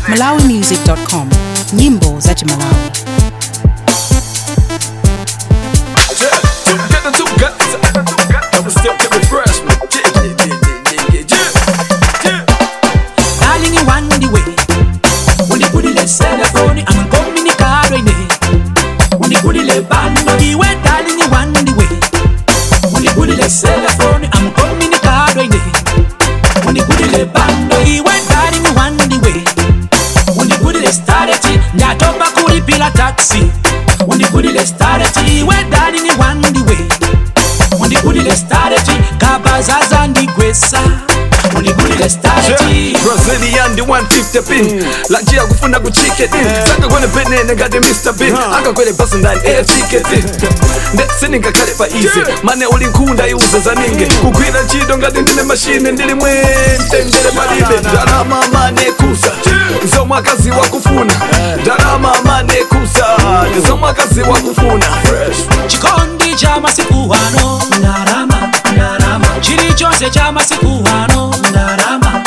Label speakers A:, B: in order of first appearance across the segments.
A: malawimusic.com. Nyimbo za Malawi.
B: Darling, you want the way. When you put it let's telephone, I'm coming the car right there. When you put it let band, the way, darling, you want the way. When you put it let's telephone, I'm coming the car right there. When you put it let band, the way, darling, you want the way. When you put it let's start it, that up a cool pila taxi. When you put it let's start it, the way, darling, you want the way. When you put it let's start it, kabazaza ndi gwesa. When you put it let's start it.
C: Brazilian the 150 pin la njia kufuna kuchike din saka kwenye penene ngade Mr. Bean anga kwenye bus ndani air ticket sininga kale pa easy mane ulinkunda iuza zaninge kukwira chido ngade ndile machine ndili mwente ndile malibe darama mane kusa nzoma kazi wa kufuna darama mane kusa nzoma kazi wa kufuna
B: chikondi cha masiku ano ndarama chiri chose cha masiku ano ndarama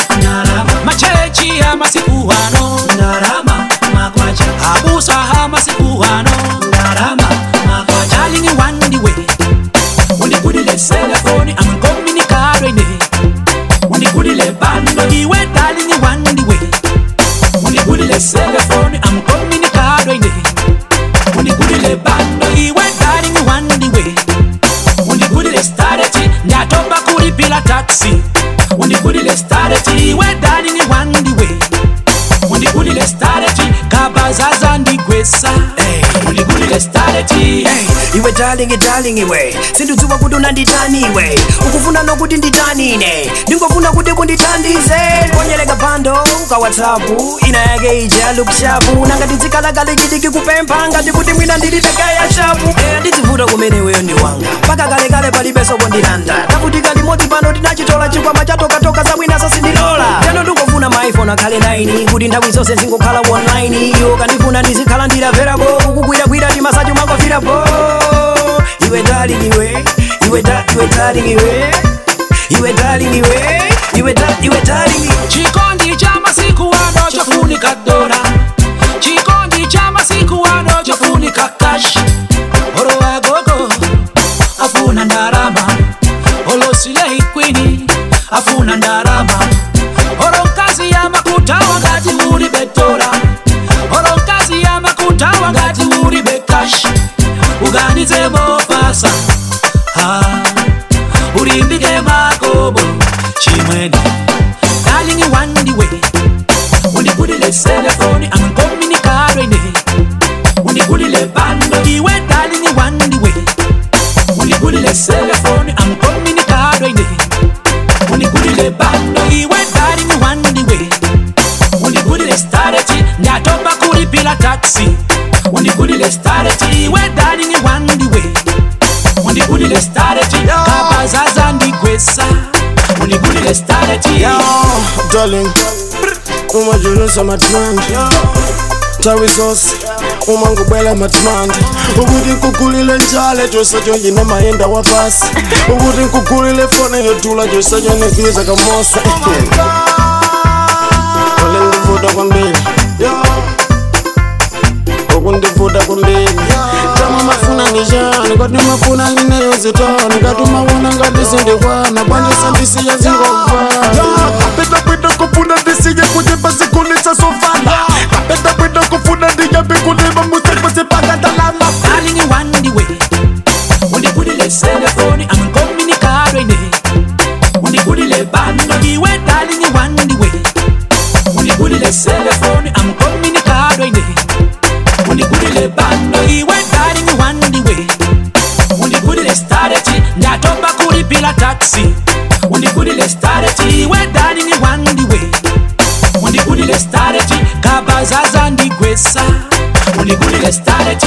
B: machechi ya masiku ano ndarama makwacha abusa ha masiku ano ndarama makwacha. Darling, you want the way. When you put it let's telephone, I'm coming the car right there. When you put it let band, the way, darling, you want the way. When you put it let's telephone, I'm coming the car right there. When you put it let band, the way, darling, you want the way. When you put it let's start it, that up a cool pila taxi. When you put it let's start it, the way, darling, you want the way. When you put it let's start it, kabazaza ndi gwesa. When you put it let's start it.
D: Iwe darling iwe sindudziwa kuti unanditani iwe ukufuna nokuti nditanine ndingofuna kuti kunditandize konyeleka bando ka WhatsApp ina yake ija look sharp nangati dzikalakale chidiki kupempha ngati kuti mwina ndiliteka ya sharp ndidzivuta kumene weyo ndi wanga paka kalekale palibeso kondilanda takutika limodzi pano tinachitola chikwama chatokatoka zabwina sasindilola teno ndingofuna ma iPhone akhale 9 kuti nthawi zonse zingokhala online iyo kandifuna ndizikhala ndilaverabo kukugwiragwira timasacho mangofirabo. Iwe darling iwe
B: chikondi cha masiku ano chafunika dola. Chikondi cha masiku ano chafunika cash. Oro agogo afuna ndarama. Olo silei queen afuna ndarama. Oro kazi ya makuta wakati uri betora. Oro kazi ya makuta wakati uri bekash. Uganize mofasa urimbike makobo chimwene. Darling, you want the way. When you put it let's telephone, I'm coming the car right there. When you put it let band, the way, darling, you want the way. When you put it let's telephone, I'm coming the car right there. When you put it let band, the way, darling, you want the way. When you put it let's start it, that up a cool pila taxi. When you put it let's start it, the way, darling, you want the way. When you put it let's start it, kabazaza ndi gwesa. When you put it let's start it,
E: darling, umajulusa matmandi tawi zose umangubwela matmandi ukuthi nkukulile njale josajo yina mayenda wapasi ukuthi nkukulile fone yodula josajo nebiza kamosa ndivuta kwambili ukundivuta kwambili tama mafuna nijani kati mafuna nineyo zitani kati mawuna ngati sindikwana kwanje sandisi ya zingova apeta kufuna ndisiye kujipa zikunitsa sofana apeta kufuna ndiyabe kulima musepase pakadalama.
B: Darling, you want the way. When you put it let's telephone, I'm coming the car right there. When you put it let band, the way, darling, you want the way. When you put it let's telephone, I'm coming the car right there. When you put it let band, the way, darling, you want the way. When you put it let's start it, that up a cool pila taxi. When you put it let's start it, the way, darling, you want the way. When you put it let's start it, kabazaza ndi gwesa. When you put it let's start it.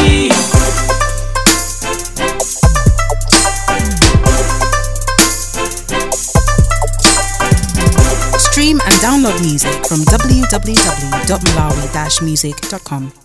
A: Stream and download music from www.malawi-music.com.